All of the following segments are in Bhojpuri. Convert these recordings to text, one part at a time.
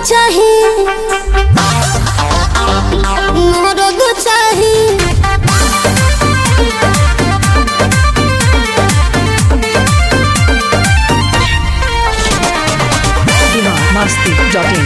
चाहिए मर्द चाहिए masti.in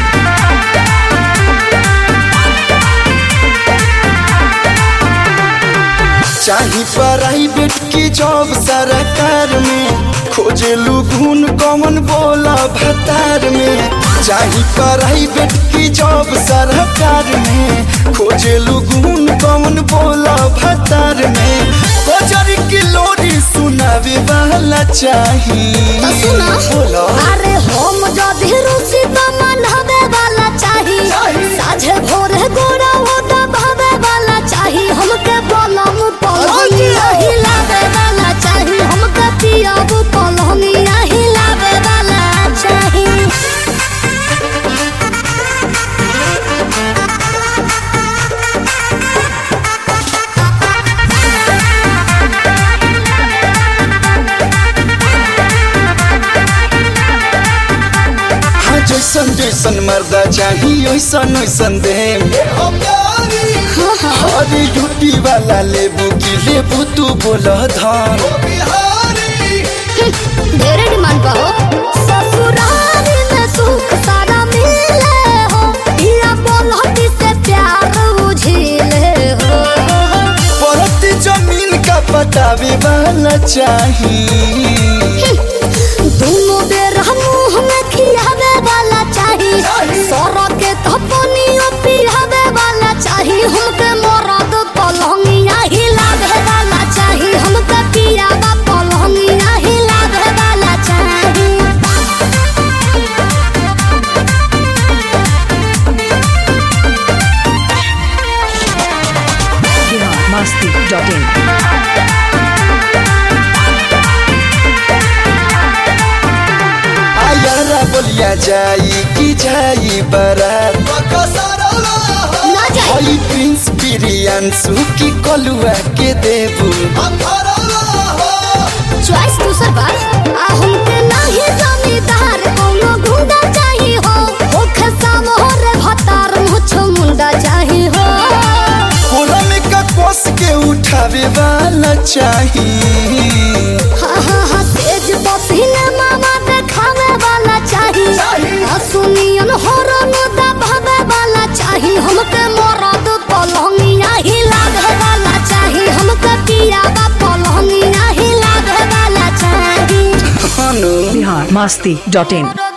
चाही प्राइवेट की जॉब सरकार में खोजेलू घून कौन बोला भतार में चाही प्राइवेट की जॉब सरकार में खोजेलू घून कौन बोला भतार में कोचरी की लोरी सुनावे वाला चाही सुना बोला अरे हम जदी रुचि त मनहबे वाला चाही साझे भोरे गोरा ओटा भावे वाला चाही हमके बलम पलंगिया हिलावे वाला चाही हमके पियाबू पलंगिया हिलावे वाला चाही जैसन जैसन मर्दा चाहिए वैसन वैसन दे अरे यूटी वाला लेबू की लेबू तू बोला धान ढेरे डिमांड बा हो ससुराल में सुख सारा मिले हो या बोलती से प्यार बुझिले हो परती जमीन का पटावे वाला चाहिए दोनों बेर मुंह में खियावे वाला चाही सर के थपनियो पियावे वाला चाही हमके मरद पलंगिया हिलावे वाला चाही हमके पियावा पलंगिया हिलावे वाला चाही masti.in आयारा बोलिया जाई की जाई बारात ना जाए हई प्रिंस प्रियांशु की कलुआ के देबू चॉइस दूसर बार आ हमके नहीं जमींदार कोनो गुंडा चाही हो ओखे सामोर भतार मुछ मुंडा चाही हो कोला में का कोस के उठावे वाला चाहिए हाँ तेज बसीने मामा देखावे वाला चाही सुनियन हरन दबावे वाला चाही हमके मरद पलंगिया हिलावे वाला चाही हमके पियावा पलंगिया हिलावे वाला चाही masti.in